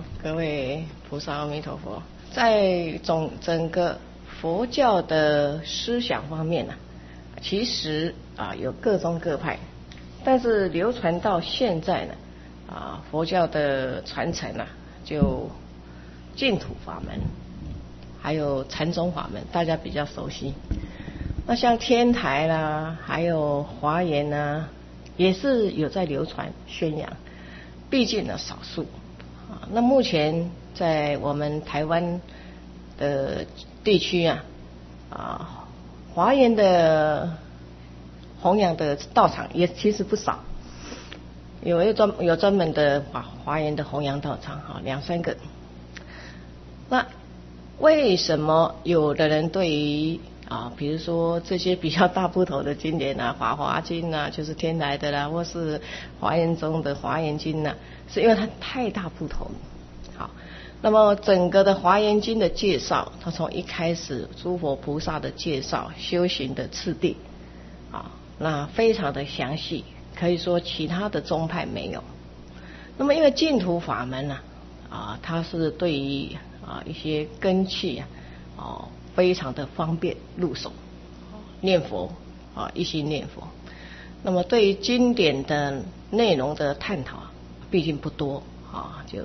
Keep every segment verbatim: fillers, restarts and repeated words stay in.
各位菩萨阿弥陀佛。在总整个佛教的思想方面呢、啊，其实啊有各宗各派，但是流传到现在呢，啊佛教的传承啊，就净土法门，还有禅宗法门，大家比较熟悉。那像天台啦，还有华严啦，也是有在流传宣扬，毕竟呢少数啊。那目前在我们台湾的地区啊，啊华严的弘扬的道场也其实不少，有一专有专门的华华严的弘扬道场哈，两三个。那为什么有的人对于啊，比如说这些比较大部头的经典啊，《法华经》啊，就是天台的啦，或是华严宗的《华严经》啊，是因为它太大部头了。好，那么整个的《华严经》的介绍，它从一开始诸佛菩萨的介绍、修行的次第，啊，那非常的详细，可以说其他的宗派没有。那么因为净土法门呢、啊，啊，它是对于啊一些根器啊，哦。非常的方便入手，念佛啊，一心念佛。那么对于经典的内容的探讨，毕竟不多啊，就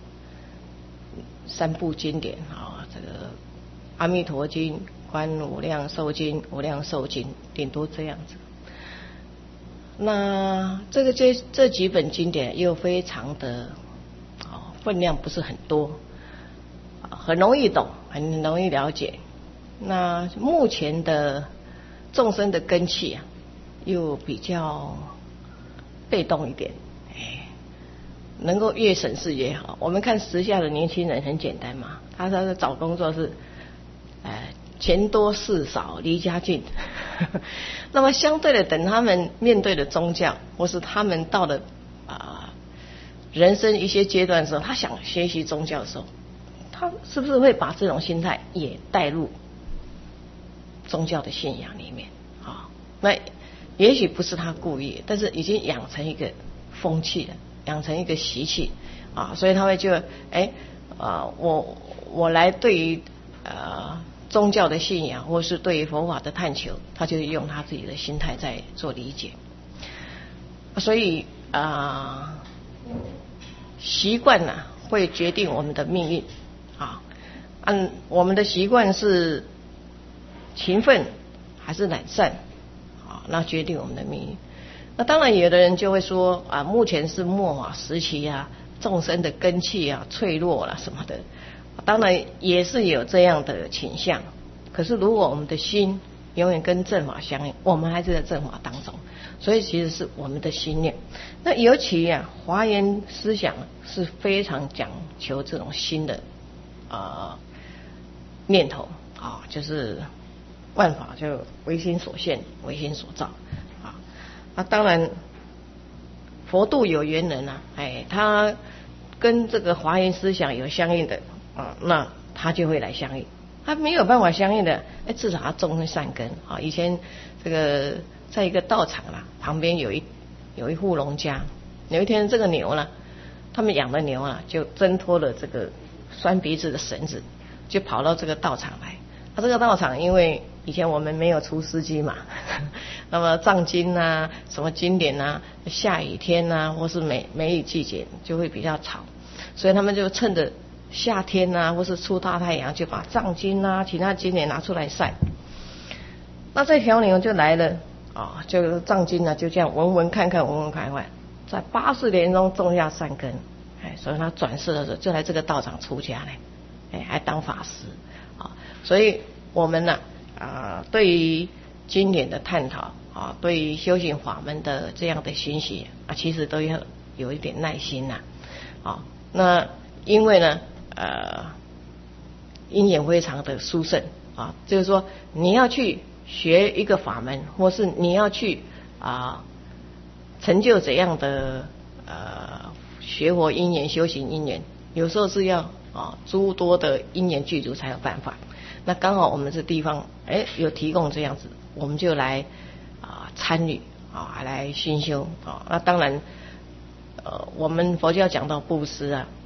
三部经典啊，这个《阿弥陀经》、《观无量寿经》、《无量寿经》，顶多这样子。那这个这这几本经典又非常的啊，分量不是很多，很容易懂，很容易了解。那目前的众生的根器啊，又比较被动一点，哎，能够越省事越好。我们看时下的年轻人很简单嘛，他他找工作是，呃，钱多事少离家近。那么相对的，等他们面对的宗教，或是他们到了啊、呃、人生一些阶段的时候，他想学习宗教的时候，他是不是会把这种心态也带入宗教的信仰里面啊？那也许不是他故意，但是已经养成一个风气了，养成一个习气啊，所以他会就哎啊，我我来对于呃宗教的信仰，或是对于佛法的探求，他就用他自己的心态在做理解。所以啊，习惯呢会决定我们的命运啊。按我们的习惯是勤奋还是懒散啊，那决定我们的命运。那当然有的人就会说啊，目前是末法时期啊，众生的根器啊脆弱了什么的，当然也是有这样的倾向。可是如果我们的心永远跟正法相应，我们还是在正法当中，所以其实是我们的心念。那尤其啊，华严思想是非常讲求这种心的啊、呃、念头啊，就是万法就唯心所现，唯心所造啊。那当然，佛度有缘人啊，哎，他跟这个华严思想有相应的啊，那他就会来相应。他没有办法相应的，哎，至少他种会善根啊。以前这个在一个道场啦，旁边有一有一户农家，有一天这个牛呢，他们养的牛啊，就挣脱了这个拴鼻子的绳子，就跑到这个道场来。他这个道场因为以前我们没有除湿机嘛，那么藏经啊，什么经典啊，下雨天啊，或是梅梅雨季节就会比较吵，所以他们就趁着夏天啊，或是出大太阳，就把藏经啊，其他经典拿出来晒。那这条牛就来了啊，就藏经呢，就这样闻闻看看，闻闻看看，在八十年中种下善根，哎，所以他转世的时候就来这个道场出家嘞，哎，还当法师啊。所以我们呢啊，对于经典的探讨啊，对于修行法门的这样的学习啊，其实都要有一点耐心呐啊。那因为呢，呃，因缘非常的殊胜啊，就是说你要去学一个法门，或是你要去啊成就怎样的呃学佛因缘、修行因缘，有时候是要啊诸多的因缘具足才有办法。那刚好我们这地方哎有提供这样子，我们就来啊参与啊来熏修啊。那当然呃我们佛教讲到布施啊，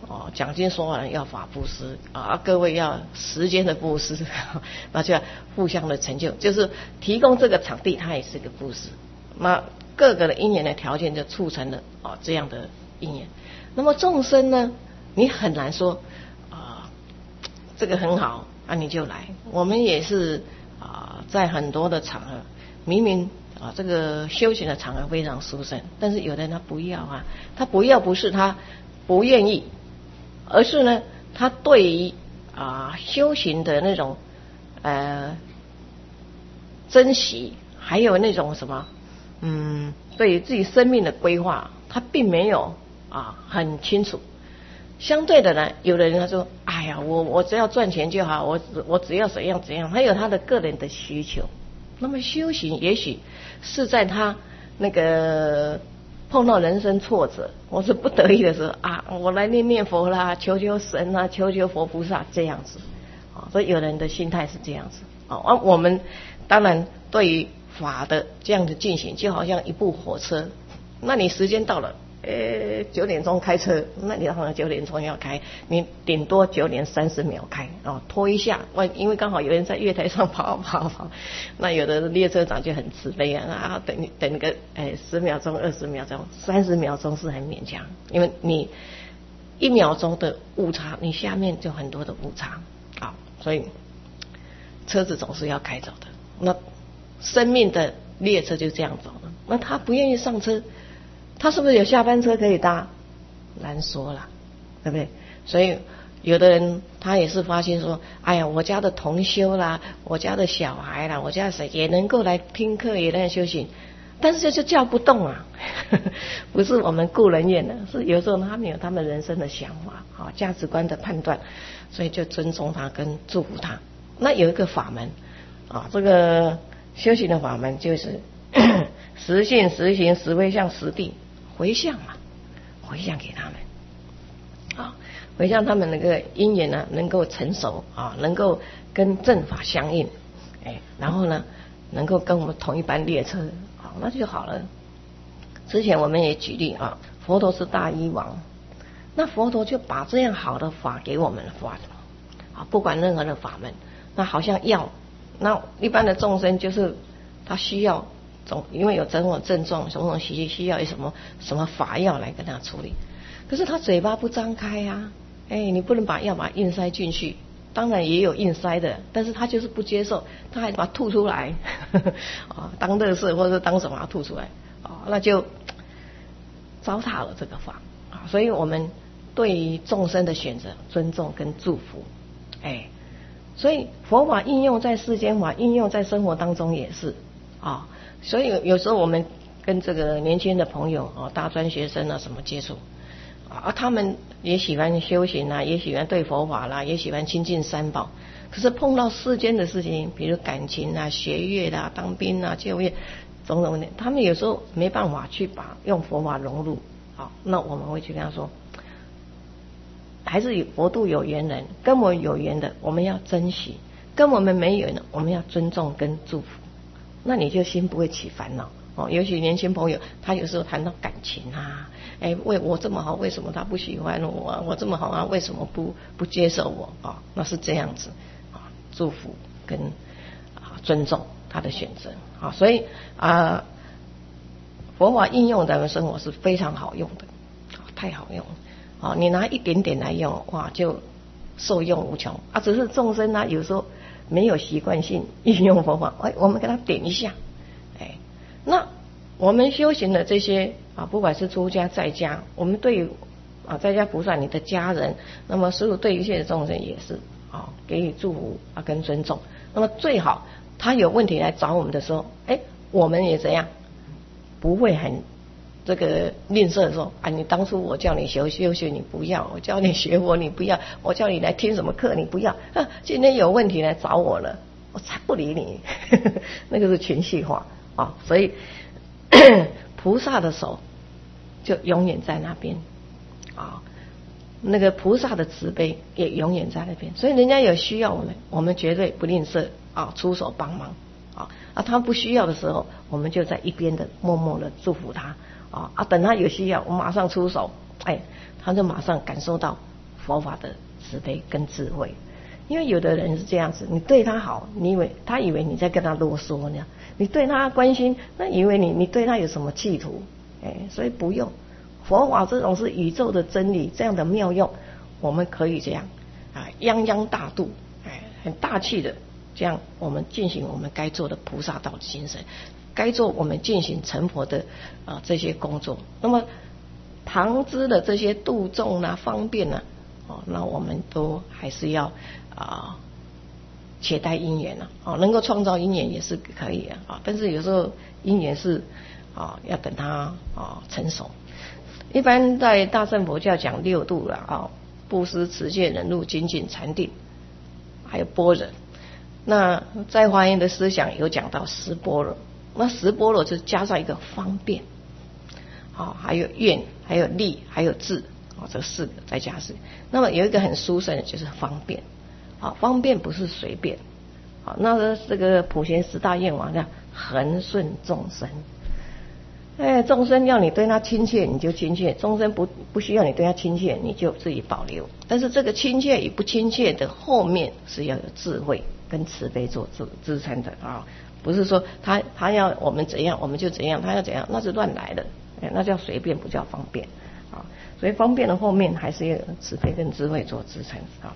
哦，讲经说完要法布施啊，各位要时间的布施，那就要互相的成就，就是提供这个场地，它也是个布施。那各个的因缘的条件就促成了啊这样的因缘。那么众生呢，你很难说啊这个很好啊你就来。我们也是啊在很多的场合，明明啊这个修行的场合非常殊胜，但是有的人他不要啊，他不要不是他不愿意，而是呢他对于啊修行的那种呃珍惜，还有那种什么嗯对于自己生命的规划，他并没有啊很清楚。相对的呢，有的人他说哎呀我我只要赚钱就好，我只我只要怎样怎样，他有他的个人的需求。那么修行也许是在他那个碰到人生挫折或是不得已的时候啊，我来念念佛啦，求求神啊，求求佛菩萨这样子啊，所以有人的心态是这样子啊。而我们当然对于法的这样的进行，就好像一部火车，那你时间到了，呃，九点钟开车，那你当然九点钟要开，你顶多九点三十秒开啊，拖一下，因为刚好有人在月台上跑跑跑，那有的列车长就很慈悲啊，啊等等个哎十秒钟、二十秒钟、三十秒钟是很勉强，因为你一秒钟的误差，你下面就很多的误差啊，所以车子总是要开走的。那生命的列车就这样走了，那他不愿意上车。他是不是有下班车可以搭？难说了，对不对？所以有的人他也是发现说，哎呀，我家的同修啦，我家的小孩啦，我家的谁也能够来听课，也能修行，但是就叫不动啊，不是我们顾人怨的，是有时候他们有他们人生的想法，好价值观的判断，所以就尊重他跟祝福他。那有一个法门啊，这个修行的法门就是实信、实行、实回向、实地。回向嘛，回向给他们啊，回向他们那个因缘呢能够成熟啊，能够跟正法相应，哎，然后呢能够跟我们同一班列车啊，那就好了。之前我们也举例啊，佛陀是大医王，那佛陀就把这样好的法给我们发啊，不管任何的法门，那好像药，那一般的众生就是他需要。总因为有种种症状，种种习气需要有什么什么法药来跟他处理，可是他嘴巴不张开啊，哎，你不能把药把硬塞进去，当然也有硬塞的，但是他就是不接受，他还把它吐出来，啊，当垃圾或者当什么吐出来，啊，那就糟蹋了这个法啊。所以我们对于众生的选择，尊重跟祝福，哎，所以佛法应用在世间法，应用在生活当中也是啊。所以有时候我们跟这个年轻的朋友啊，大专学生啊什么接触啊，他们也喜欢修行啊，也喜欢对佛法啦，也喜欢亲近三宝。可是碰到世间的事情，比如感情啊、学业啦、当兵啊、就业种种问题，他们有时候没办法去把用佛法融入啊。那我们会去跟他说，还是佛度有缘人，跟我们有缘的我们要珍惜，跟我们没缘的我们要尊重跟祝福。那你就心不会起烦恼哦。尤其年轻朋友，他有时候谈到感情啊，哎，为我这么好，为什么他不喜欢我啊？我这么好啊，为什么不不接受我啊？那是这样子啊，祝福跟啊尊重他的选择啊，所以啊，佛法应用咱们生活是非常好用的，太好用了啊！你拿一点点来用，哇，就受用无穷啊！只是众生呢，有时候没有习惯性运用佛法，哎，我们给他点一下，哎，那我们修行的这些啊，不管是出家在家，我们对于啊在家菩萨你的家人，那么师父对于一切众生也是啊给予祝福啊跟尊重。那么最好他有问题来找我们的时候，哎，我们也怎样，不会很这个吝啬说啊，你当初我叫你学修学你不要，我叫你学佛你不要，我叫你来听什么课你不要啊，今天有问题来找我了，我才不理你，那个是情绪化啊，所以菩萨的手就永远在那边啊，那个菩萨的慈悲也永远在那边，所以人家有需要我们，我们绝对不吝啬啊，出手帮忙啊，啊他不需要的时候，我们就在一边的默默的祝福他。啊啊！等他有需要，我马上出手，哎，他就马上感受到佛法的慈悲跟智慧。因为有的人是这样子，你对他好，你以为他以为你在跟他啰嗦呢；你对他关心，那以为你你对他有什么企图，哎，所以不用。佛法这种是宇宙的真理，这样的妙用，我们可以这样啊，泱泱大度，哎，很大气的，这样我们进行我们该做的菩萨道的精神，该做我们进行成佛的啊这些工作。那么旁支的这些度众啊、方便啊，哦，那我们都还是要啊，且待因缘啊，哦，能够创造因缘也是可以啊，啊，但是有时候因缘是啊，要等它啊成熟。一般在大乘佛教讲六度了啊，布施、持戒、忍辱、精进、禅定，还有般若。那在华严的思想有讲到十般若，那十般若就加上一个方便，啊，还有愿，还有力，还有智，啊，这四个再加是。那么有一个很殊胜的就是方便，啊，方便不是随便，啊，那这个普贤十大愿王叫恒顺众生。哎，众生要你对他亲切，你就亲切；众生不不需要你对他亲切，你就自己保留。但是这个亲切与不亲切的后面是要有智慧跟慈悲做支支撑的啊，不是说他他要我们怎样我们就怎样，他要怎样那是乱来的，哎，那叫随便，不叫方便啊。所以方便的后面还是要有慈悲跟智慧做支撑啊。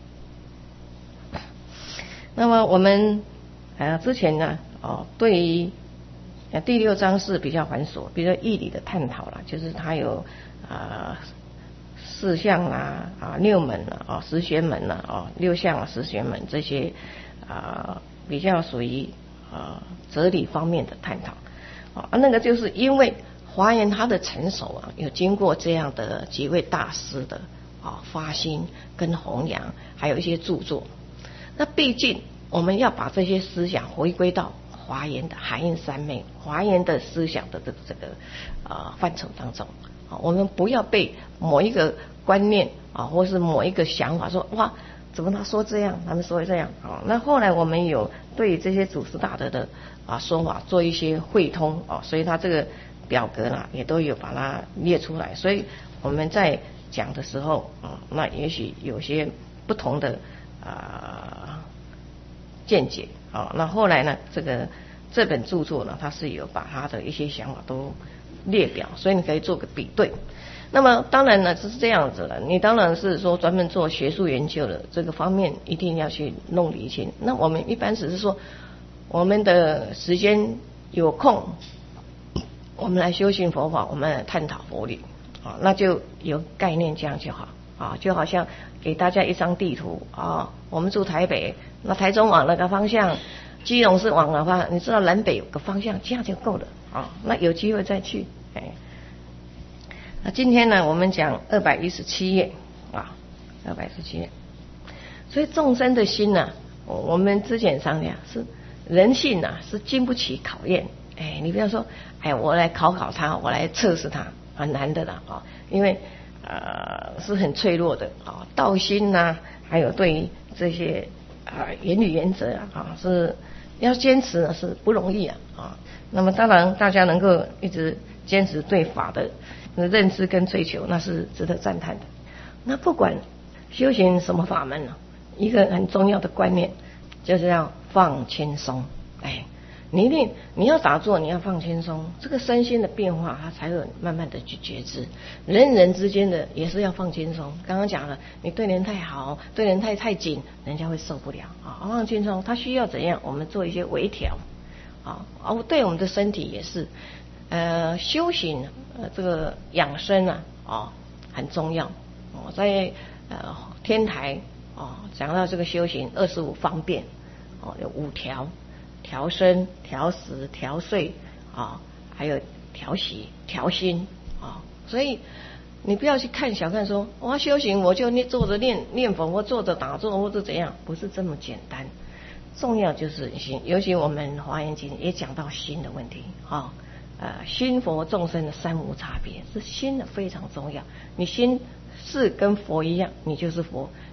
那么我们呃之前呢，哦，对于第六章是比较繁琐，比如说义理的探讨啦，就是它有啊、呃、四项啦啊六门啦啊十玄门啦啊六项啊十玄门这些啊、呃、比较属于啊、呃、哲理方面的探讨啊，那个就是因为华严它的成熟啊，有经过这样的几位大师的啊发心跟弘扬，还有一些著作，那毕竟我们要把这些思想回归到华严的含印三昧，华严的思想的这个这个啊、呃、范畴当中啊，我们不要被某一个观念啊，或是某一个想法说哇，怎么他说这样，他们说这样啊。那后来我们有对这些祖师大德的啊说法做一些汇通啊，所以他这个表格呢也都有把它列出来，所以我们在讲的时候啊，那也许有些不同的啊见解。好，那后来呢？这个这本著作呢，它是有把他的一些想法都列表，所以你可以做个比对。那么当然呢，就是这样子了。你当然是说专门做学术研究的这个方面，一定要去弄理清。那我们一般只是说，我们的时间有空，我们来修行佛法，我们来探讨佛理啊，那就有概念这样就好啊，就好像给大家一张地图啊，我们住台北。那台中往那个方向，基隆是往哪方向？你知道南北有个方向，这样就够了啊。那有机会再去，哎。那今天呢，我们讲二百一十七页啊，二百一十七页。所以众生的心呢、啊，我们之前商量是人性呐、啊，是经不起考验。哎，你不要说，哎，我来考考他，我来测试他，很难的啦啊，因为呃是很脆弱的啊，道心呐、啊，还有对于这些。啊，言语原则啊，啊是要坚持呢，是不容易啊啊。那么当然，大家能够一直坚持对法的认知跟追求，那是值得赞叹的。那不管修行什么法门呢、啊，一个很重要的观念就是要放轻松。哎，你一定你要打坐，你要放轻松，这个身心的变化，它才会慢慢的去觉知。人与人之间的也是要放轻松。刚刚讲了，你对人太好，对人太太紧，人家会受不了啊。放轻松，他需要怎样，我们做一些微调啊。哦，对我们的身体也是，呃，修行呃这个养生啊，啊很重要。我、哦、在呃天台啊、哦、讲到这个修行二十五方便哦，有五条。调身、调食、调睡啊，还有调息、调心啊，所以你不要去看小看说我要修行，我就念坐着念念佛，或坐着打坐，或者怎样，不是这么简单。重要就是心，尤其我们华严经也讲到心的问题啊，呃，心佛众生的三无差别，是心的非常重要。你心是跟佛一样，你就是佛；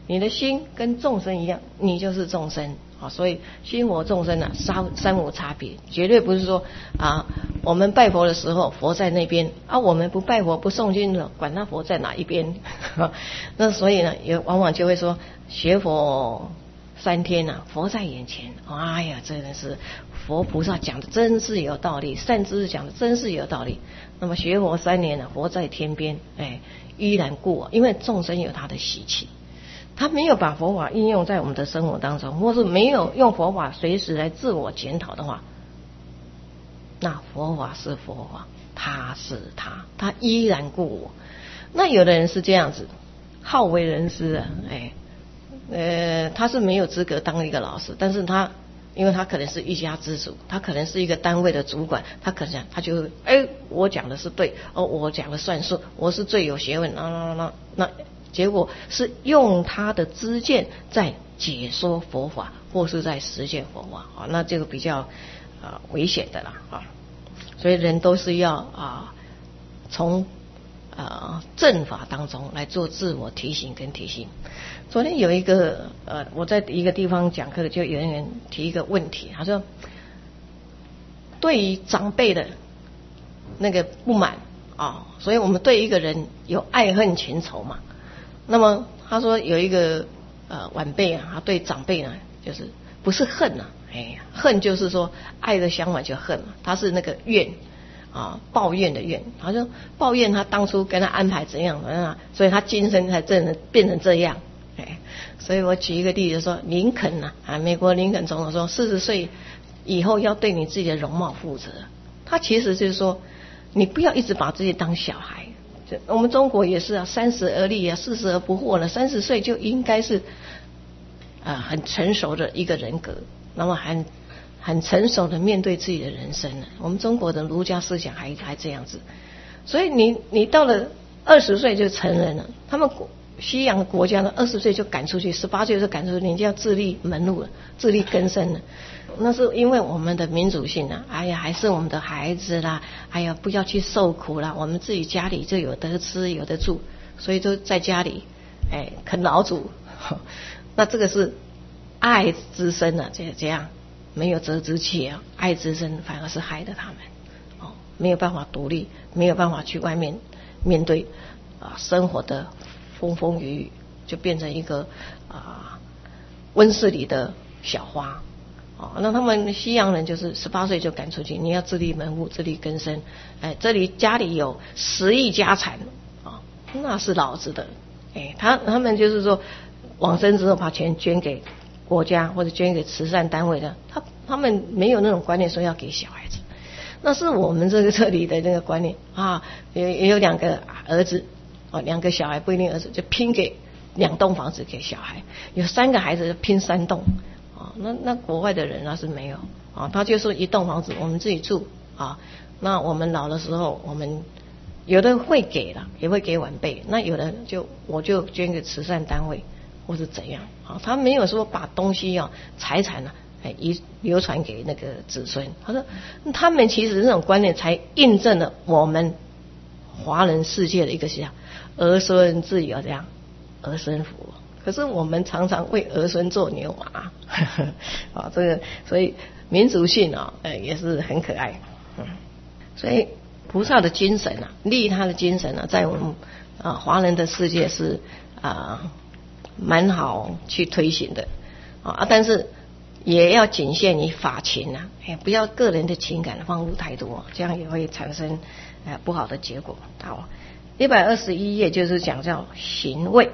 你的心跟众生一样，你就是众生啊。所以心佛众生啊，三三无差别，绝对不是说啊，我们拜佛的时候佛在那边啊，我们不拜佛不诵经了，管他佛在哪一边。那所以呢，也往往就会说学佛三天啊，佛在眼前。哎呀，真的是佛菩萨讲的真是有道理，善知识讲的真是有道理。那么学佛三年啊，佛在天边，哎，依然故我，因为众生有他的习气，他没有把佛法应用在我们的生活当中，或是没有用佛法随时来自我检讨的话，那佛法是佛法，他是他，他依然故我。那有的人是这样子，好为人师啊，哎。呃，他是没有资格当一个老师，但是他因为他可能是一家之主，他可能是一个单位的主管，他可能他就哎，我讲的是对，哦，我讲的算数，我是最有学问，那那那那，结果是用他的知见在解说佛法，或是在实践佛法啊，那这个比较啊、呃、危险的啦啊，所以人都是要啊从啊正法当中来做自我提醒跟提醒。昨天有一个呃，我在一个地方讲课，就有人提一个问题，他说，对于长辈的那个不满啊，所以我们对一个人有爱恨情仇嘛。那么他说有一个呃晚辈啊，他对长辈呢，就是不是恨啊，哎呀，恨就是说爱的相反就恨嘛，他是那个怨啊，抱怨的怨。他说抱怨他当初跟他安排怎样啊，所以他今生才真的变成这样。所以我举一个例子说，林肯啊，啊，美国林肯总统说，四十岁以后要对你自己的容貌负责。他其实就是说，你不要一直把自己当小孩。我们中国也是啊，三十而立啊，四十而不惑呢。三十岁就应该是啊很成熟的一个人格，那么很很成熟的面对自己的人生了。我们中国的儒家思想还还这样子，所以你你到了二十岁就成人了，他们西洋国家呢，二十岁就赶出去，十八岁就赶出去，你就要自立门路了，自力更生了。那是因为我们的民主性啊，哎呀，还是我们的孩子啦，哎呀，不要去受苦啦，我们自己家里就有得吃有得住，所以就在家里哎啃老主。那这个是爱之深啊，这这样没有责之切啊，爱之深反而是害了他们哦，没有办法独立，没有办法去外面面对啊生活的风风雨雨，就变成一个啊温室里的小花。哦，那他们西洋人就是十八岁就赶出去，你要自立门户，自力更生。哎，这里家里有十亿家产啊，哦，那是老子的。哎，他他们就是说往生之后把钱捐给国家或者捐给慈善单位的，他他们没有那种观念说要给小孩子。那是我们这个这里的那个观念啊，也也有两个儿子哦，两个小孩不一定儿子就拼给两栋房子给小孩，有三个孩子就拼三栋。啊，那那国外的人那是没有啊，他就是一栋房子我们自己住啊，那我们老的时候我们有的会给了，也会给晚辈，那有的就我就捐给慈善单位或是怎样啊，他没有说把东西啊财产啊哎遗流传给那个子孙。他说他们其实这种观念才印证了我们华人世界的一个想儿孙自有这样儿孙福。可是我们常常为儿孙做牛马，啊，这个所以民族性啊，呃，也是很可爱，嗯，所以菩萨的精神啊，利他的精神啊，在我们啊华人的世界是啊蛮好去推行的啊，但是也要仅限于法情啊，哎，不要个人的情感放入太多，这样也会产生呃不好的结果。好，一百二十一页就是讲叫行位。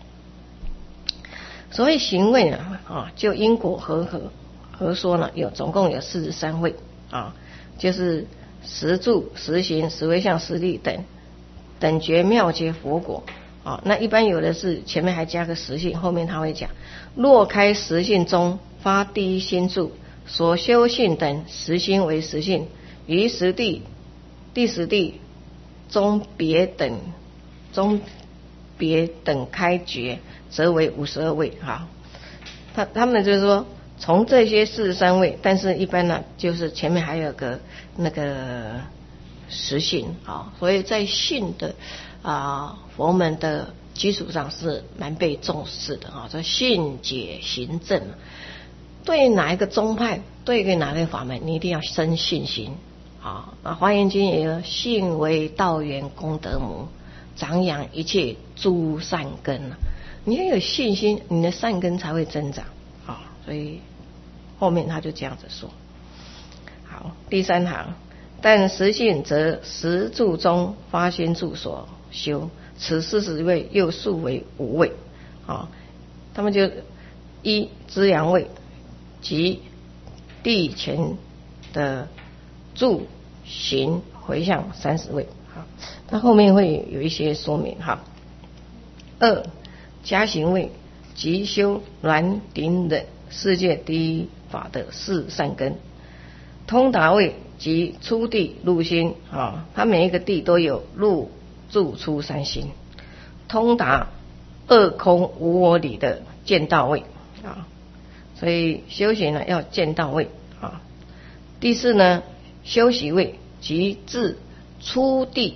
所谓行位呢，啊，就因果和合合说呢，有总共有四十三位啊，就是十住、十行、十位相、十力等等觉妙觉佛果啊。那一般有的是前面还加个十性，后面他会讲，若开十性中发第一心住，所修性等十心为十性，于十地第十地中别等中别等开觉，则为五十二位。哈，他他们就是说从这些四十三位，但是一般呢就是前面还有个那个实性啊，所以在性的啊佛门的基础上是蛮被重视的啊。这信解行证，对哪一个宗派，对哪个法门，你一定要生信心啊。那华严经也有信为道源功德母，长养一切诸善根。你要有信心，你的善根才会增长啊。所以后面他就这样子说。好，第三行，但实信则实住中发心住所修，此四十位又数为五位啊。他们就一资粮位及地前的住行回向三十位。好，它后面会有一些说明哈。二加行位即修暖顶忍世界第一法的四善根。通达位及出地入心啊，它每一个地都有入住出三心。通达二空无我理的见到位啊，所以修行呢要见到位啊。第四呢，修习位即自出地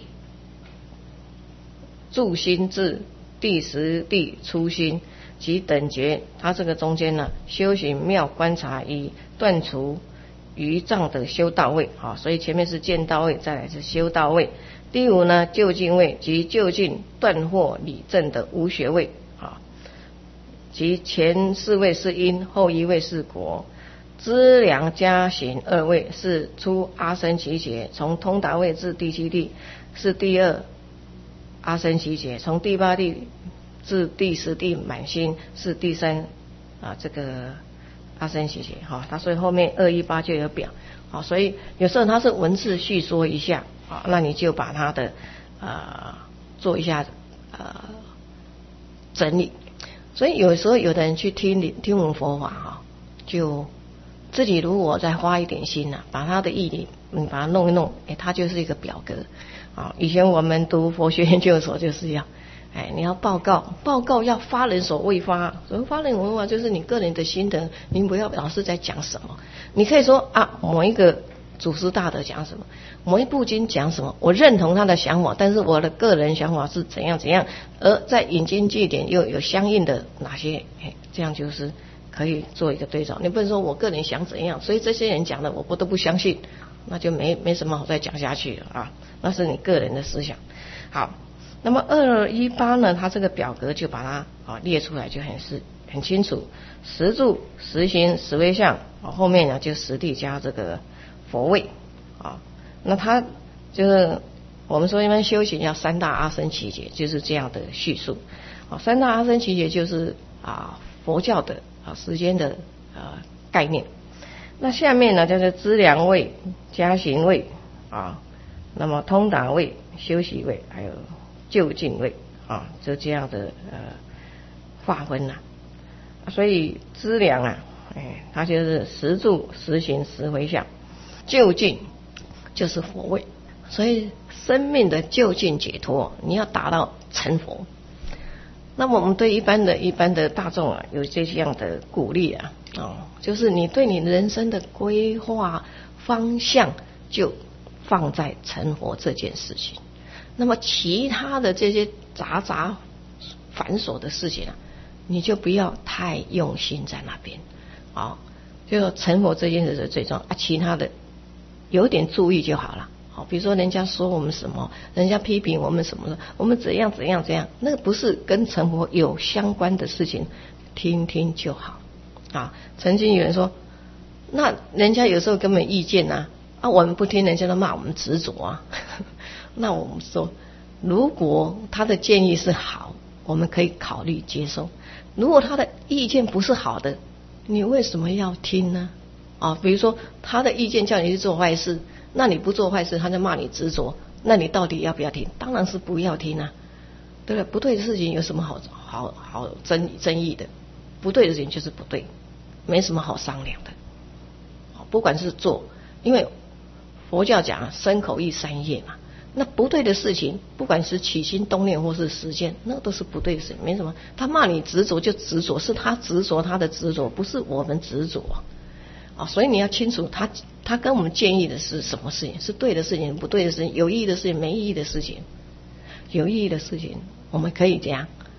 住心至第十地出心及等觉，它这个中间呢，修行妙观察以断除余障的修道位啊，所以前面是见道位，再来是修道位。第五呢，究竟位即究竟断惑理正的无学位啊，即前四位是因，后一位是果。资粮加行二位是出阿僧祇劫，从通达位至第七地是第二阿僧祇劫，从第八地至第十地满心是第三啊这个阿僧祇劫哈。他所以后面二一八就有表啊，所以有时候他是文字叙说一下啊，那你就把它的呃做一下呃整理。所以有时候有的人去听听闻佛法哈，就自己如果再花一点心啊，把它的义理你把它弄一弄，哎，它就是一个表格啊。以前我们读佛学研究所就是要，哎，你要报告，报告要发人所未发。所谓发人文化就是你个人的心得，你不要老是在讲什么。你可以说啊，某一个祖师大德讲什么，某一部经讲什么，我认同他的想法，但是我的个人想法是怎样怎样，而在引经据典又有相应的哪些，哎，这样就是可以做一个对照。你不能说我个人想怎样，所以这些人讲的我不都不相信，那就没没什么好再讲下去了啊，那是你个人的思想。好，那么二一八呢，它这个表格就把它啊列出来，就很是很清楚，实住实行实为相啊，后面呢就实地加这个佛位啊。那它就是我们说一般修行要三大阿僧祇劫，就是这样的叙述啊。三大阿僧祇劫就是啊佛教的啊时间的呃概念。那下面呢叫做资粮位、加行位啊，那么通达位、修习位，还有究竟位啊，就这样的呃划分呐。所以资粮啊，哎，它就是实住、实行、实回向。究竟就是佛位，所以生命的究竟解脱，你要达到成佛。那么我们对一般的一般的大众啊，有这样的鼓励啊，哦，就是你对你人生的规划方向就放在成佛这件事情。那么其他的这些杂杂繁琐的事情啊，你就不要太用心在那边啊，就成佛这件事是最重要啊，其他的有点注意就好了。好，比如说人家说我们什么，人家批评我们什么的，我们怎样怎样怎样，那个不是跟成佛有相关的事情，听听就好啊。曾经有人说，那人家有时候根本意见啊，啊我们不听，人家都骂我们执着啊。那我们说，如果他的建议是好，我们可以考虑接受；如果他的意见不是好的，你为什么要听呢？啊，比如说他的意见叫你去做坏事，那你不做坏事，他就骂你执着，那你到底要不要听？当然是不要听啊，对不对？不对的事情有什么好好好争争议的？不对的事情就是不对，没什么好商量的。不管是做，因为佛教讲身口意三业嘛，那不对的事情，不管是起心动念或是实践，那都是不对的事情，没什么。他骂你执着就执着，是他执着他的执着，不是我们执着啊。所以你要清楚，他他跟我们建议的是什么事情，是对的事情，不对的事情，有意义的事情，没意义的事情。有意义的事情，我们可以这样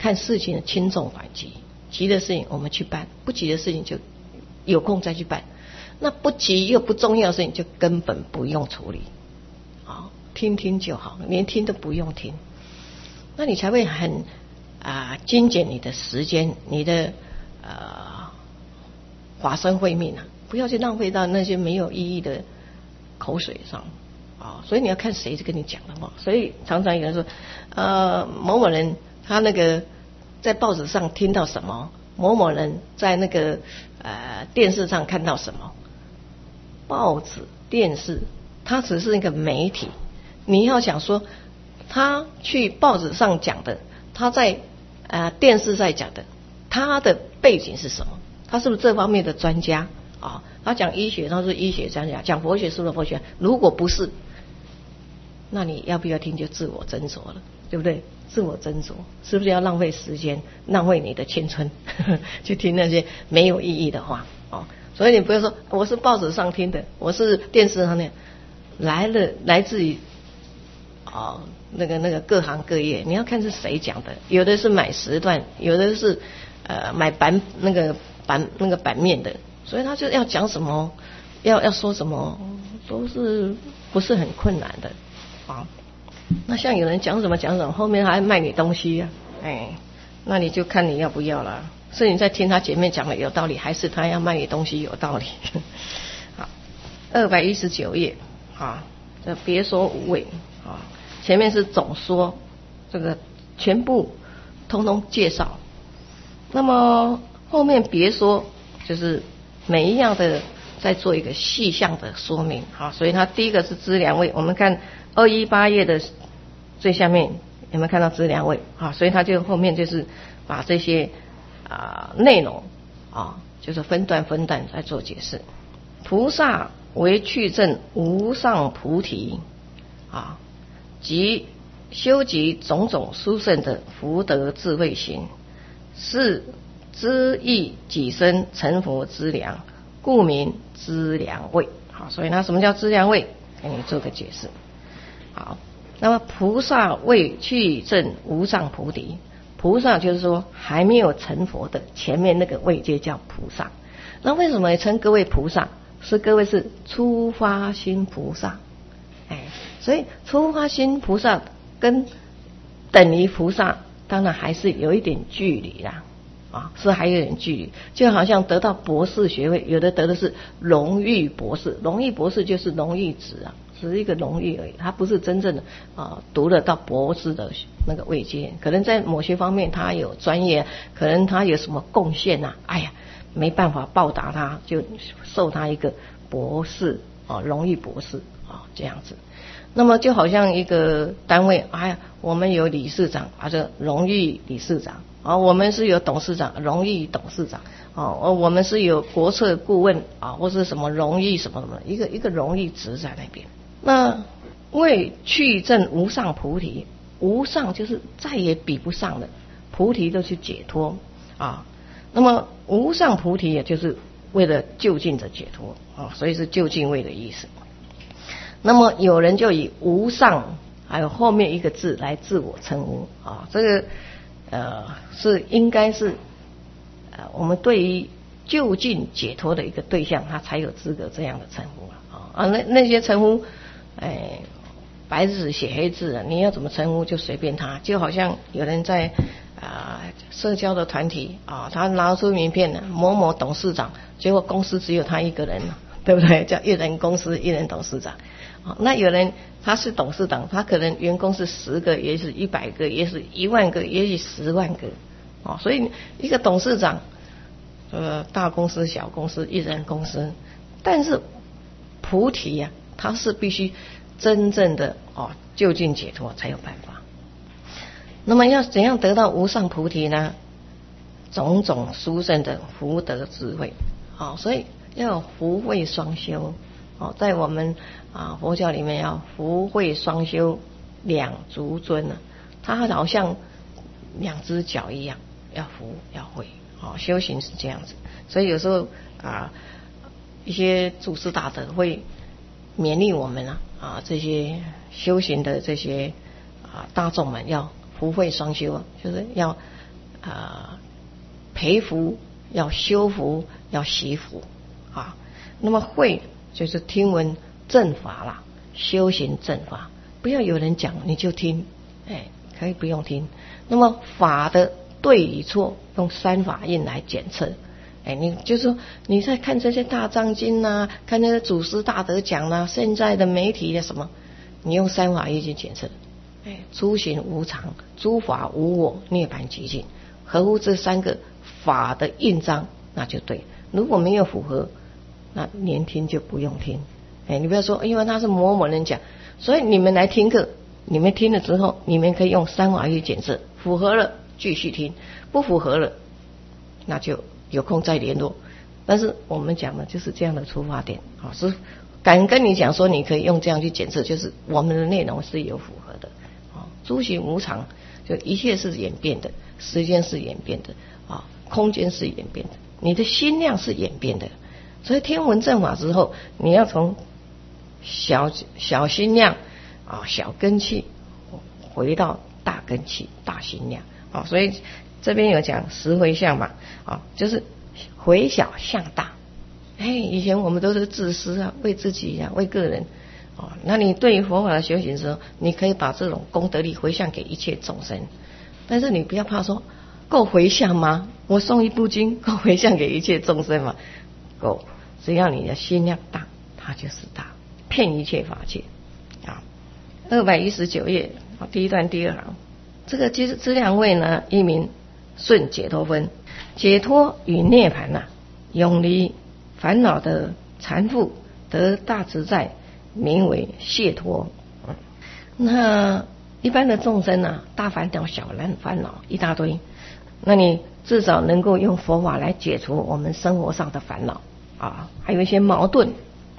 看事情的轻重缓急，急的事情我们去办，不急的事情就有空再去办。那不急又不重要的事情就根本不用处理，好，听听就好，连听都不用听，那你才会很啊精简你的时间，你的呃法身慧命啊，不要去浪费到那些没有意义的口水上啊。所以你要看谁是跟你讲的话。所以常常有人说，呃某某人他那个在报纸上听到什么，某某人在那个呃电视上看到什么。报纸、电视，它只是一个媒体。你要想说，他去报纸上讲的，他在呃电视上讲的，他的背景是什么？他是不是这方面的专家啊？他讲医学，他是医学专家；讲佛学，是不是佛学？如果不是，那你要不要听就自我斟酌了，对不对？自我斟酌，是不是要浪费时间，浪费你的青春，去听那些没有意义的话啊？所以你不要说我是报纸上听的，我是电视上听，来了来自于哦那个那个各行各业，你要看是谁讲的，有的是买时段，有的是呃买版那个版那个版面的，所以他就要讲什么，要要说什么，都是不是很困难的啊。那像有人讲什么讲什么，后面还卖你东西啊，哎，那你就看你要不要了。是你在听他前面讲的有道理，还是他要卖你东西有道理？好，二百一十九页啊，这别说无畏啊，前面是总说，这个全部通通介绍。那么后面别说，就是每一样的再做一个细项的说明啊。所以它第一个是资粮位，我们看二一八页的最下面有没有看到资粮位啊？所以它就后面就是把这些。啊，内容啊，就是分段分段来做解释。菩萨为去证无上菩提啊，即修集种种殊胜的福德智慧行，是知益己身成佛之粮，故名资粮位。好，所以那什么叫资粮位？给你做个解释。好，那么菩萨为去证无上菩提。菩萨就是说还没有成佛的前面那个位阶叫菩萨。那为什么称各位菩萨？是各位是初发心菩萨，哎，所以初发心菩萨跟等于菩萨当然还是有一点距离啦，啊，是还有点距离。就好像得到博士学位，有的得的是荣誉博士，荣誉博士就是荣誉值啊，只是一个荣誉而已，他不是真正的啊读得到博士的那个位阶。可能在某些方面他有专业，可能他有什么贡献啊，哎呀，没办法报答他，就授他一个博士啊，荣誉博士啊这样子。那么就好像一个单位，哎呀，我们有理事长啊，这荣誉理事长啊，我们是有董事长，荣誉董事长啊，我们是有国策顾问啊，或是什么荣誉什么什么，一个一个荣誉值在那边。那为去证无上菩提，无上就是再也比不上的，菩提都去解脱啊。那么无上菩提也就是为了就近的解脱啊，所以是就近位的意思。那么有人就以无上还有后面一个字来自我称呼啊，这个呃是应该是呃我们对于就近解脱的一个对象，他才有资格这样的称呼啊啊那那些称呼，哎，白纸写黑字的，你要怎么称呼就随便他，就好像有人在啊、呃、社交的团体啊，他拿出名片了，某某董事长，结果公司只有他一个人，对不对？叫一人公司一人董事长。那有人他是董事长，他可能员工是十个，也是一百个，也是一万个，也许十万个，哦，所以一个董事长，呃，大公司、小公司、一人公司，但是菩提呀、啊，它是必须真正的哦就近解脱才有办法。那么要怎样得到无上菩提呢？种种殊胜的福德智慧，哦，所以要有福慧双修。哦，在我们啊佛教里面要福慧双修两足尊啊，它好像两只脚一样，要福要慧。哦，修行是这样子，所以有时候啊一些祖师大德会勉励我们啊啊这些修行的这些啊大众们要福慧双修，就是要啊、呃、培福，要修福，要习福啊。那么慧就是听闻正法啦，修行正法，不要有人讲你就听，哎，可以不用听。那么法的对与错，用三法印来检测。哎，你就说你在看这些大藏经呐、啊，看那些祖师大德讲呐、啊，现在的媒体的什么，你用三法印去检测。哎，诸行无常，诸法无我，涅槃寂静，合乎这三个法的印章，那就对。如果没有符合，那连听就不用听。哎，你不要说因为他是某某人讲，所以你们来听课，你们听了之后，你们可以用三法去检测，符合了继续听，不符合了那就有空再联络。但是我们讲的就是这样的出发点啊，是敢跟你讲说你可以用这样去检测，就是我们的内容是有符合的啊。诸行无常，就一切是演变的，时间是演变的啊，空间是演变的，你的心量是演变的。所以听闻正法之后，你要从小小心量啊，小根器回到大根器、大心量啊。所以这边有讲十回向嘛啊，就是回小向大。哎，以前我们都是自私啊，为自己啊，为个人啊。那你对于佛法的修行的时候，你可以把这种功德力回向给一切众生，但是你不要怕说够回向吗？我诵一部经够回向给一切众生吗？够，只要你的心量大，它就是大，遍一切法界啊。二百一十九页第一段第二行，这个资资粮位呢，一名顺解脱分，解脱与涅槃呐、啊，永离烦恼的缠缚，得大自在，名为解脱。嗯，那一般的众生啊，大烦恼、小烦恼一大堆，那你至少能够用佛法来解除我们生活上的烦恼啊，还有一些矛盾。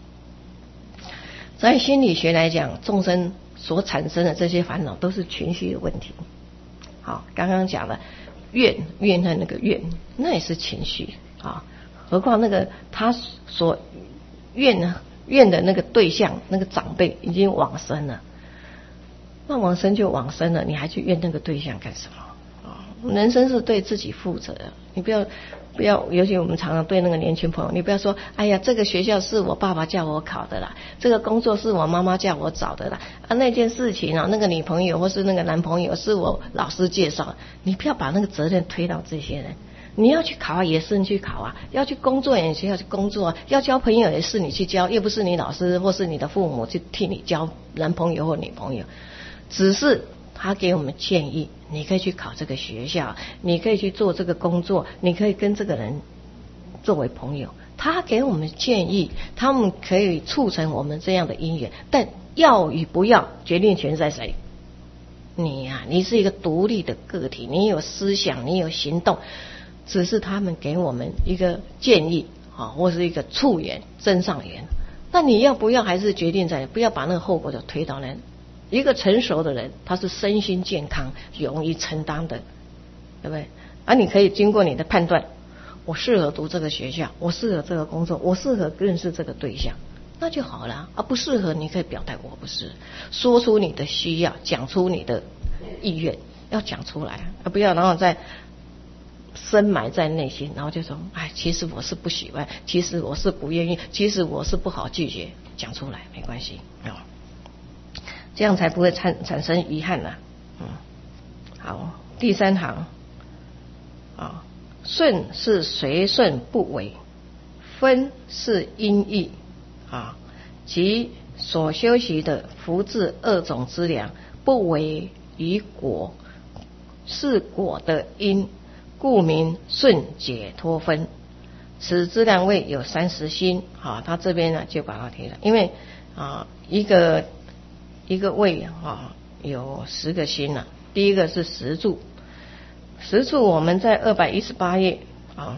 在心理学来讲，众生所产生的这些烦恼都是情绪的问题。好，刚刚讲了怨怨恨，那个怨那也是情绪啊，何况那个他所怨怨的那个对象，那个长辈已经往生了，那往生就往生了，你还去怨那个对象干什么？人生是对自己负责的，你不要不要，尤其我们常常对那个年轻朋友，你不要说，哎呀，这个学校是我爸爸叫我考的啦，这个工作是我妈妈叫我找的啦，啊，那件事情啊，那个女朋友或是那个男朋友是我老师介绍，你不要把那个责任推到这些人。你要去考也是你去考啊，要去工作也是要去工作啊，要交朋友也是你去交，又不是你老师或是你的父母去替你交男朋友或女朋友，只是他给我们建议，你可以去考这个学校，你可以去做这个工作，你可以跟这个人作为朋友。他给我们建议，他们可以促成我们这样的因缘，但要与不要，决定权在谁？你呀、啊，你是一个独立的个体，你有思想，你有行动，只是他们给我们一个建议啊，或是一个触缘、增上缘。那你要不要，还是决定在，不要把那个后果就推到人。一个成熟的人，他是身心健康，容易承担的，对不对？而、啊、你可以经过你的判断，我适合读这个学校，我适合这个工作，我适合认识这个对象，那就好了。而、啊、不适合，你可以表态我不是，说出你的需要，讲出你的意愿，要讲出来，而、啊、不要然后再深埋在内心，然后就说，哎，其实我是不喜欢，其实我是不愿意，其实我是不好拒绝，讲出来没关系啊。这样才不会产产生遗憾呐、啊。嗯，好，第三行啊，顺是随顺不违，分是因意啊，即所修习的福智二种资粮，不违于果，是果的因，故名顺解脱分。此资粮位有三十心啊，他这边呢就把它提了，因为啊一个。一个位啊有十个心啊，第一个是十住，十住我们在二百一十八页啊，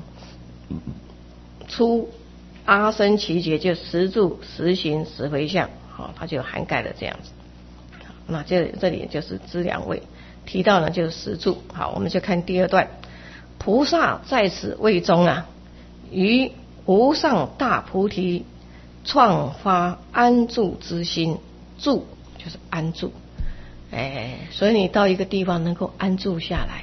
出阿僧祇劫就十住十行十回向，好，它就涵盖了这样子。那这这里就是资粮位，提到呢就是十住。好，我们就看第二段，菩萨在此位中啊，于无上大菩提创发安住之心，住就是安住，哎，所以你到一个地方能够安住下来，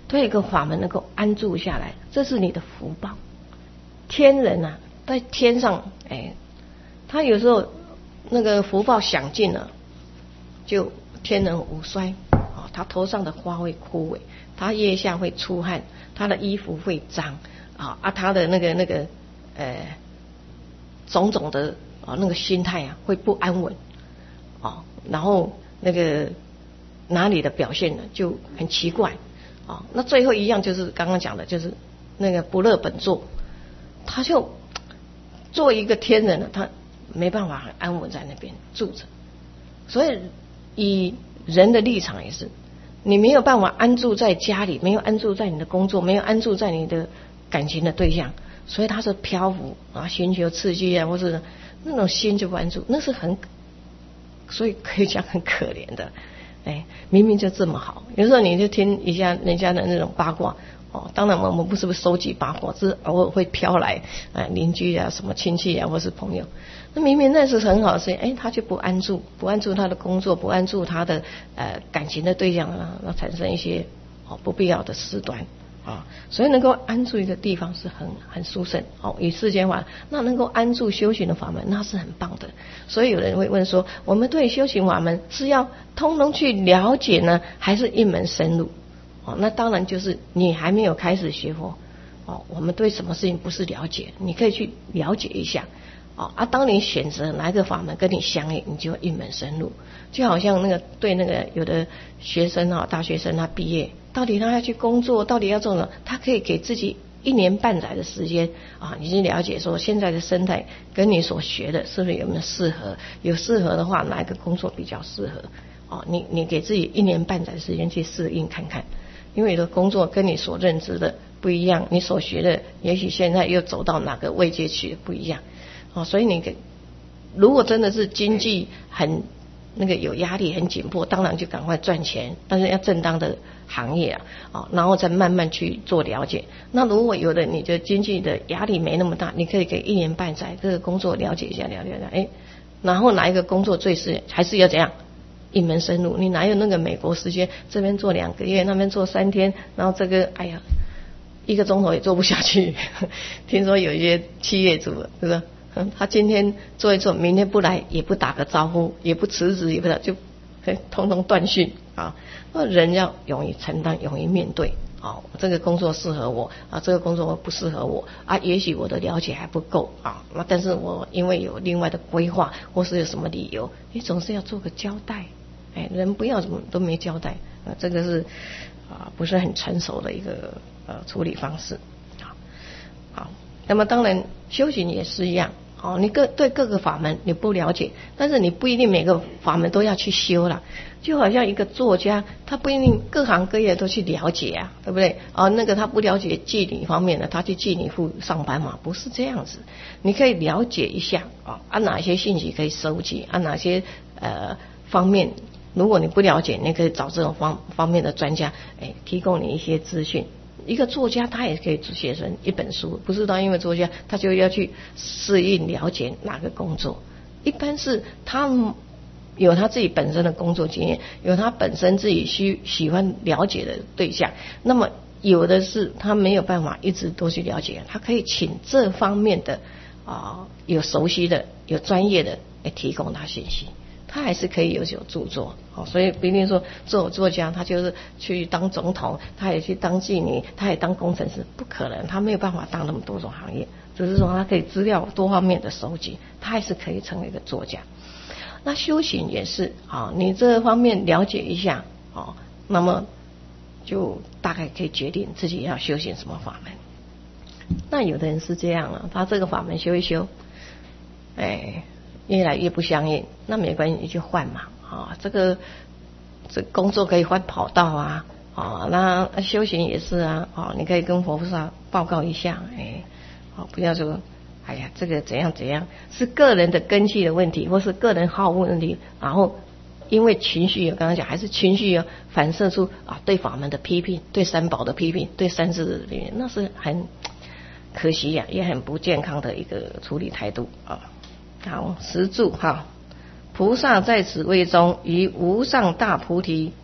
都有一个法门能够安住下来，这是你的福报。天人啊，在天上，哎，他有时候那个福报享尽了，就天人无衰啊，他头上的花会枯萎，他腋下会出汗，他的衣服会脏啊啊，他的那个那个呃种种的啊那个心态啊会不安稳啊，然后那个哪里的表现呢就很奇怪啊。那最后一样就是刚刚讲的，就是那个不乐本座，他就做一个天人了，他没办法很安稳在那边住着。所以以人的立场也是，你没有办法安住在家里，没有安住在你的工作，没有安住在你的感情的对象，所以他是漂浮啊，寻求刺激啊，或是那种心就不安住，那是很，所以可以讲很可怜的。哎，明明就这么好，有时候你就听一下人家的那种八卦哦。当然我们不是不是收集八卦，只是偶尔会飘来，哎，邻居啊、什么亲戚啊，或是朋友。那明明那是很好的事情，哎，他就不安住，不安住他的工作，不安住他的呃感情的对象啊，那产生一些哦不必要的事端啊。所以能够安住一个地方是很很殊胜哦。以世间法，那能够安住修行的法门，那是很棒的。所以有人会问说，我们对修行法门是要通通去了解呢，还是一门深入？哦，那当然就是你还没有开始学佛哦，我们对什么事情不是了解，你可以去了解一下。哦啊，当你选择哪一个法门跟你相应，你就一门深入。就好像那个对那个有的学生啊，大学生他毕业，到底他要去工作，到底要做什么，他可以给自己一年半载的时间啊，你去了解说现在的生态跟你所学的是不是有没有适合，有适合的话哪一个工作比较适合哦，你你给自己一年半载的时间去适应看看，因为有的工作跟你所认知的不一样，你所学的也许现在又走到哪个位阶去的不一样。哦，所以你给如果真的是经济很那个有压力很紧迫，当然就赶快赚钱，但是要正当的行业啊，哦，然后再慢慢去做了解。那如果有的你的经济的压力没那么大，你可以给一年半载这个工作了解一下，了解一下，哎，然后哪一个工作最适，还是要怎样一门深入。你哪有那个美国时间，这边做两个月，那边做三天，然后这个哎呀一个钟头也做不下去。听说有一些企业主是不是？嗯，他今天做一做，明天不来，也不打个招呼，也不辞职，也不就通通断讯啊。那人要勇于承担，勇于面对啊。这个工作适合我啊，这个工作不适合我啊。也许我的了解还不够啊，那但是我因为有另外的规划，或是有什么理由，你总是要做个交代。哎，人不要什么都没交代啊，这个是啊不是很成熟的一个呃处理方式啊。好，那么当然修行也是一样。哦，你各对各个法门你不了解，但是你不一定每个法门都要去修啦。就好像一个作家，他不一定各行各业都去了解啊，对不对？哦，那个他不了解妓女方面的，他去妓女处上班嘛，不是这样子。你可以了解一下啊，按哪些信息可以收集，按哪些呃方面，如果你不了解，你可以找这种方方面的专家，哎，提供你一些资讯。一个作家他也可以写成一本书，不是他因为作家他就要去适应了解哪个工作，一般是他有他自己本身的工作经验，有他本身自己需喜欢了解的对象，那么有的是他没有办法一直都去了解，他可以请这方面的啊、呃、有熟悉的有专业的来提供他信息，他还是可以有所著作。哦，所以不一定说做作家他就是去当总统，他也去当妓女，他也当工程师，不可能，他没有办法当那么多种行业，只是说他可以资料多方面的收集，他还是可以成为一个作家。那修行也是啊，你这方面了解一下哦，那么就大概可以决定自己要修行什么法门。那有的人是这样了，他这个法门修一修，哎，越来越不相应，那没关系，你就换嘛。啊，这个这工作可以换跑道啊，啊，那修行也是啊，啊，你可以跟佛菩萨报告一下，哎，啊，不要说，哎呀，这个怎样怎样，是个人的根基的问题，或是个人好恶问题，然后因为情绪，我刚刚讲还是情绪啊，反射出啊对法门的批评，对三宝的批评，对三世的批评，那是很可惜呀、啊，也很不健康的一个处理态度啊。好，十住哈。菩萨在此位中，于无上大菩提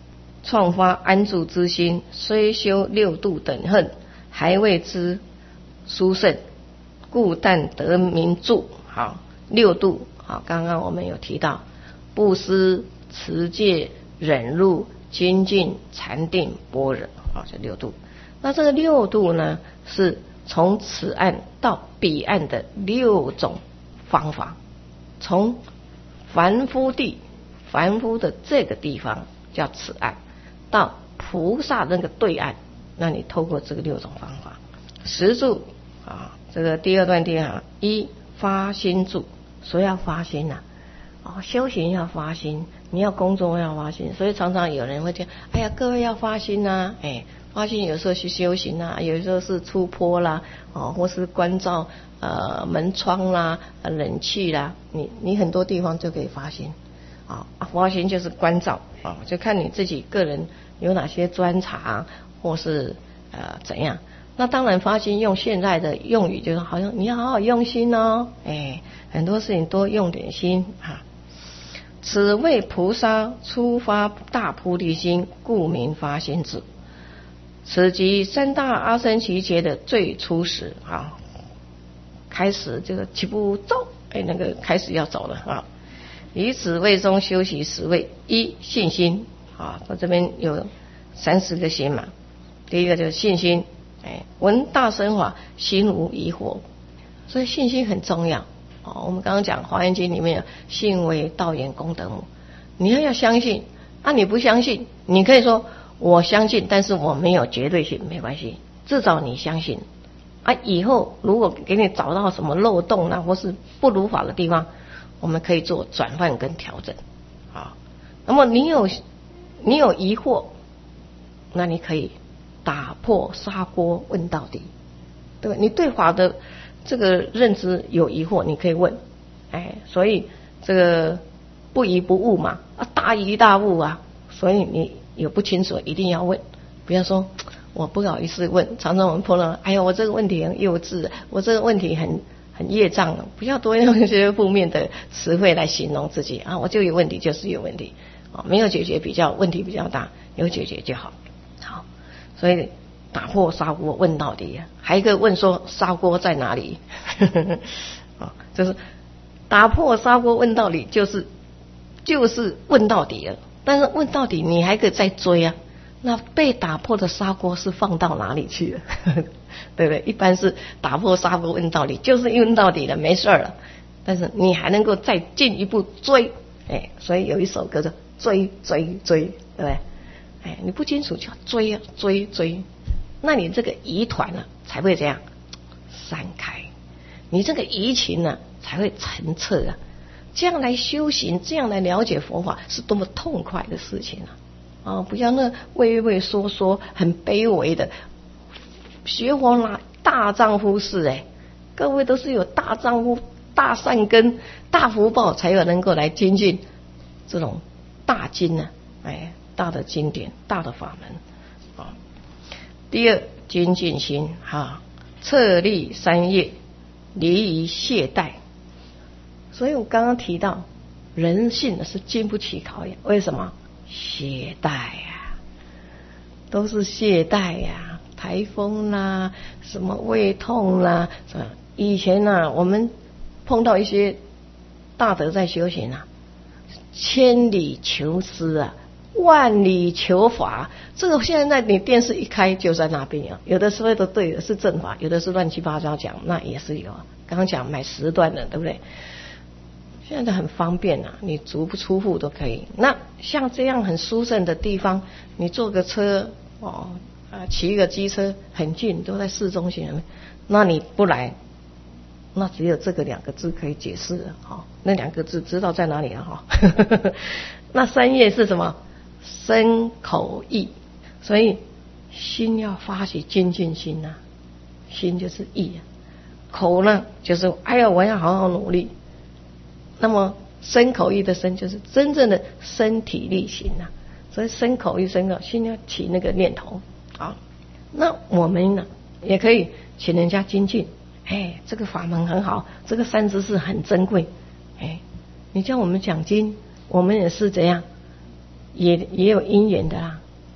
创发安住之心，虽修六度等恨，还未知殊胜，故但得名住。好，六度，好，刚刚我们有提到布施、持戒、忍辱、精进、禅定、般若，好，这六度。那这个六度呢，是从此岸到彼岸的六种方法。从凡夫地，凡夫的这个地方叫此岸，到菩萨那个对岸，那你透过这个六种方法。十住啊，这个第二段第二行，一发心住，所以要发心呐、啊，哦，修行要发心，你要工作要发心，所以常常有人会讲，哎呀，各位要发心呐、啊，哎，发心有时候去修行啊，有时候是出坡啦，哦，或是关照呃门窗啦、呃、冷气啦，你你很多地方就可以发心啊、哦，发心就是关照啊、哦，就看你自己个人有哪些专长，或是呃怎样。那当然发心用现在的用语就是好像你要好好用心哦，哎，很多事情多用点心啊。此为菩萨初发大菩提心，故名发心子。此即三大阿僧祇劫的最初始啊，开始这个起步走，哎，那个开始要走了啊。以此位中修习十位：一信心啊，我这边有三十个心嘛。第一个就是信心，哎，闻大乘法，心无疑惑，所以信心很重要哦。我们刚刚讲《华严经》里面有信为道源功德母，你要要相信啊，你不相信，你可以说我相信，但是我没有绝对性，没关系，至少你相信啊。以后如果给你找到什么漏洞啊，或是不如法的地方，我们可以做转换跟调整啊。那么你有你有疑惑，那你可以打破砂锅问到底，对吧？你对法的这个认知有疑惑，你可以问，哎，所以这个不疑不悟嘛，啊，大疑大悟啊，所以你有不清楚一定要问，不要说我不好意思问。常常我们碰到，哎呀，我这个问题很幼稚，我这个问题很很业障，不要多用一些负面的词汇来形容自己啊，我就有问题就是有问题啊，没有解决比较问题比较大，有解决就好。好，所以打破砂锅问到底，还有一个问说砂锅在哪里啊，就是打破砂锅问到底，就是就是问到底了。但是问到底你还可以再追啊，那被打破的砂锅是放到哪里去了对不对？一般是打破砂锅问到底，就是问到底了，没事了，但是你还能够再进一步追，哎，所以有一首歌叫追追追，对不对？哎，你不清楚就要追啊追追，那你这个疑团呢才会这样散开，你这个疑情呢才会澄澈啊。这样来修行，这样来了解佛法，是多么痛快的事情啊！啊，不要那畏畏缩缩、很卑微的学佛啦，大丈夫是哎，各位都是有大丈夫、大善根、大福报，才有能够来精进这种大经呢、啊，哎，大的经典、大的法门啊。第二，精进心哈，策立三业，离于懈怠。所以我刚刚提到，人性是经不起考验，为什么？懈怠呀、啊，都是懈怠呀、啊，台风啦，什么胃痛啦，是吧？以前呢、啊，我们碰到一些大德在修行啊，千里求师啊，万里求法。这个现在你电视一开就在那边啊，有的时候都对的是正法，有的是乱七八糟讲，那也是有。刚刚讲买时段的，对不对？现在很方便啊，你足不出户都可以。那像这样很殊胜的地方，你坐个车哦，啊，骑一个机车很近，都在市中心。那你不来，那只有这个两个字可以解释了。好、哦，那两个字知道在哪里了哈、哦？那三业是什么？身口意。所以心要发起精进心呐、啊，心就是意啊，口呢就是哎呀，我要好好努力。那么身口意的身就是真正的身体力行啊，所以身口意身口心要起那个念头啊。那我们呢也可以请人家精进，哎，这个法门很好，这个三知识很珍贵，哎，你叫我们讲经，我们也是这样，也也有因缘的啦。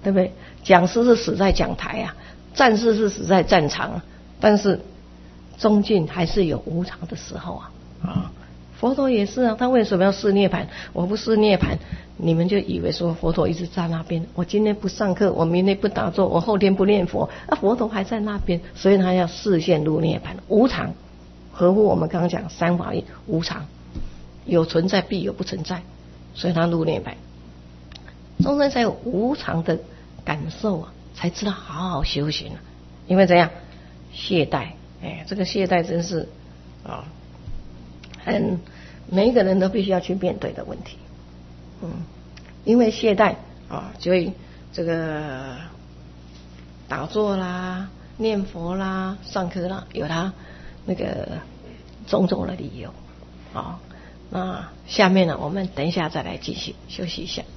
对不对？讲师是死在讲台啊，战士是死在战场啊，但是终竟还是有无常的时候啊啊！佛陀也是啊，他为什么要示涅槃？我不示涅槃，你们就以为说佛陀一直在那边。我今天不上课，我明天不打坐，我后天不念佛，啊，佛陀还在那边，所以他要示现入涅槃，无常。合乎我们刚刚讲三法印，无常，有存在必有不存在，所以他入涅槃。众生才有无常的感受啊，才知道好好修行啊。因为怎样懈怠？哎，这个懈怠真是啊。很每一个人都必须要去面对的问题，嗯，因为懈怠啊，所以这个打坐啦、念佛啦、上课啦，有他那个种种的理由啊。那下面呢，我们等一下再来继续休息一下。